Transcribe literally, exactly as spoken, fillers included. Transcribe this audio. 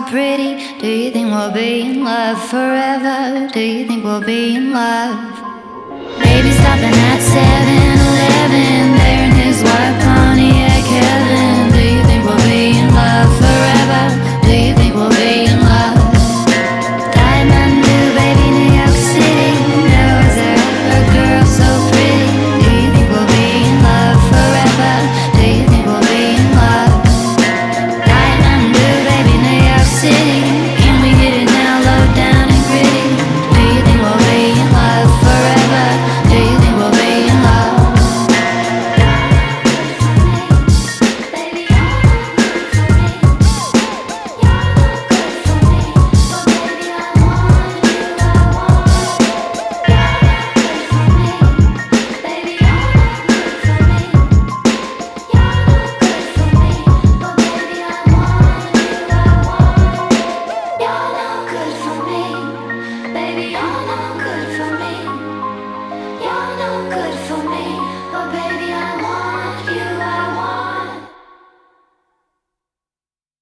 so pretty. Do you think we'll be in love forever? Do you think we'll be in love? Baby stopping at seven eleven, there in his white Pontiac heaven. Do you think we'll be in love forever? Do you think we'll be in love? Diamond blue, baby, New York City. Never was there ever a girl so pretty. Do you think we'll be in love forever? Do you think we'll be in love? Diamond blue, baby, New York City. Can we get it now, low down and gritty? Do you think we'll be in love forever? Do you think we'll be in love? Baby, you're not good for me. You're not good for me. But baby, I want you, I want you. You're not good for me. Baby, you're not good for me. You're not good for me. But baby, I want you, I want you. You're not good for me. Baby, you're not good for me. You're not good for me. But baby, I want